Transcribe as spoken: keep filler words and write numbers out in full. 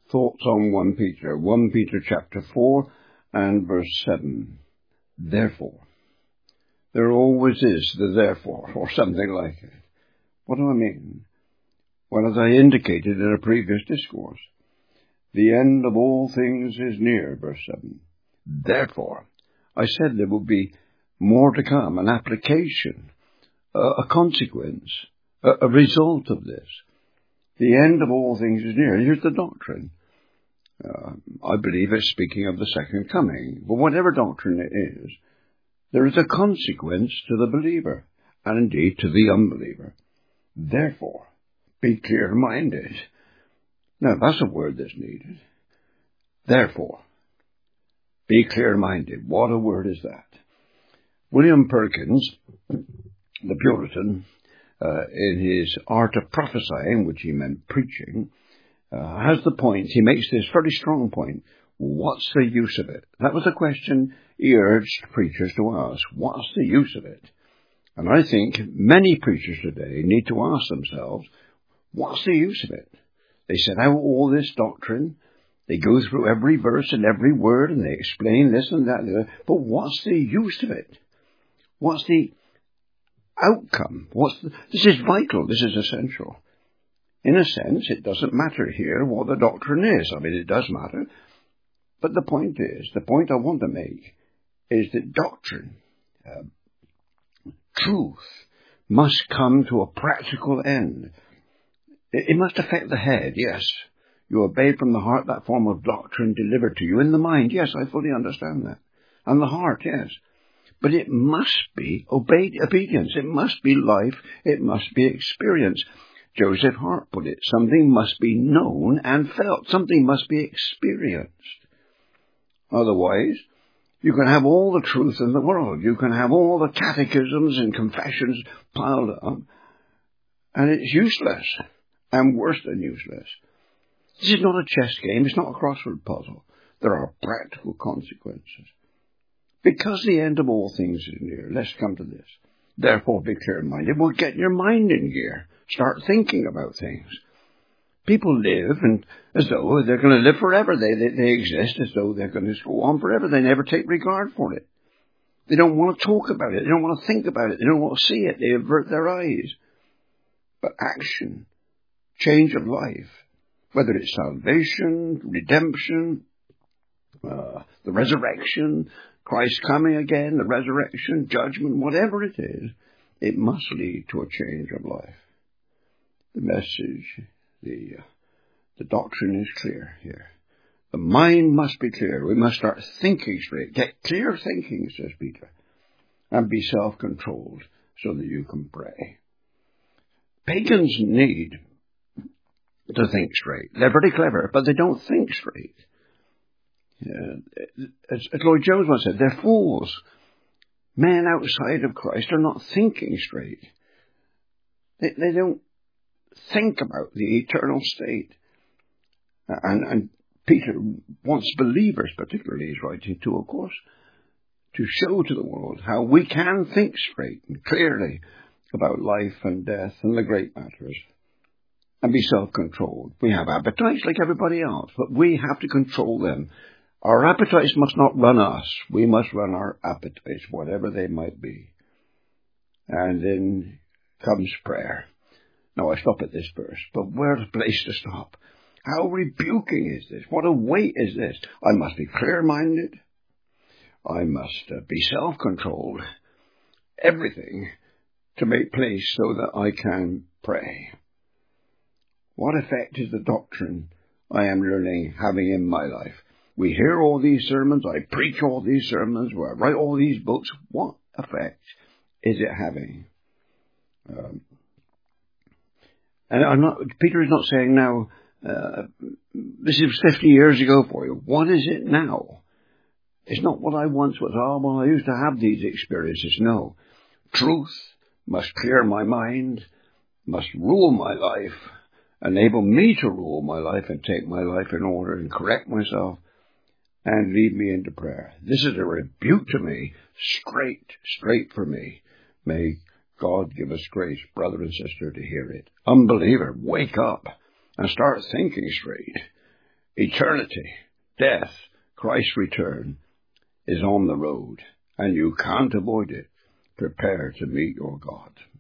thoughts on First Peter. First Peter chapter four and verse seven. Therefore. There always is the therefore, or something like it. What do I mean? Well, as I indicated in a previous discourse, the end of all things is near, verse seven. Therefore, I said there will be more to come, an application, a, a consequence, a, a result of this. The end of all things is near. Here's the doctrine. Uh, I believe it's speaking of the second coming. But whatever doctrine it is, there is a consequence to the believer, and indeed to the unbeliever. Therefore, be clear-minded. Now, that's a word that's needed. Therefore, be clear-minded. What a word is that? William Perkins, the Puritan, uh, in his Art of Prophesying, which he meant preaching, uh, has the point, he makes this very strong point. What's the use of it? That was a question he urged preachers to ask. What's the use of it? And I think many preachers today need to ask themselves, what's the use of it? They set out all this doctrine. They go through every verse and every word, and they explain this and that. But what's the use of it? What's the outcome? What's the, this is vital. This is essential. In a sense, it doesn't matter here what the doctrine is. I mean, it does matter. But the point is, the point I want to make is that doctrine, uh, truth, must come to a practical end. It, it must affect the head, yes. You obey from the heart that form of doctrine delivered to you. In the mind, yes, I fully understand that. And the heart, yes. But it must be obeyed, obedience. It must be life. It must be experience. Joseph Hart put it, something must be known and felt. Something must be experienced. Otherwise, you can have all the truth in the world. You can have all the catechisms and confessions piled up, and it's useless, and worse than useless. This is not a chess game. It's not a crossword puzzle. There are practical consequences. Because the end of all things is near, let's come to this. Therefore, be clear-minded. Well, get your mind in gear. Start thinking about things. People live and as though they're going to live forever. They, they, they exist as though they're going to go on forever. They never take regard for it. They don't want to talk about it. They don't want to think about it. They don't want to see it. They avert their eyes. But action, change of life, whether it's salvation, redemption, uh, the resurrection, Christ coming again, the resurrection, judgment, whatever it is, it must lead to a change of life. The message, the uh, the doctrine is clear here. The mind must be clear. We must start thinking straight. Get clear thinking, says Peter, and be self-controlled so that you can pray. Pagans need to think straight. They're very clever, but they don't think straight. Yeah. As, as Lloyd Jones once said, they're fools. Men outside of Christ are not thinking straight. They, they don't think about the eternal state. And, and Peter wants believers, particularly he's writing to, of course, to show to the world how we can think straight and clearly about life and death and the great matters and be self-controlled. We have appetites like everybody else, but we have to control them. Our appetites must not run us. We must run our appetites, whatever they might be. And then comes prayer. Now, I stop at this verse, but where's the place to stop? How rebuking is this? What a weight is this? I must be clear-minded. I must uh, be self-controlled. Everything to make place so that I can pray. What effect is the doctrine I am learning having in my life? We hear all these sermons. I preach all these sermons. I write all these books. What effect is it having? Um, and I'm not. Peter is not saying now, uh, this is fifty years ago for you. What is it now? It's not what I once was. Oh, well, I used to have these experiences. No. Truth must clear my mind, must rule my life, enable me to rule my life and take my life in order and correct myself and lead me into prayer. This is a rebuke to me, straight, straight for me. May God give us grace, brother and sister, to hear it. Unbeliever, wake up and start thinking straight. eternity, death, Christ's return is on the road, and you can't avoid it. Prepare to meet your God.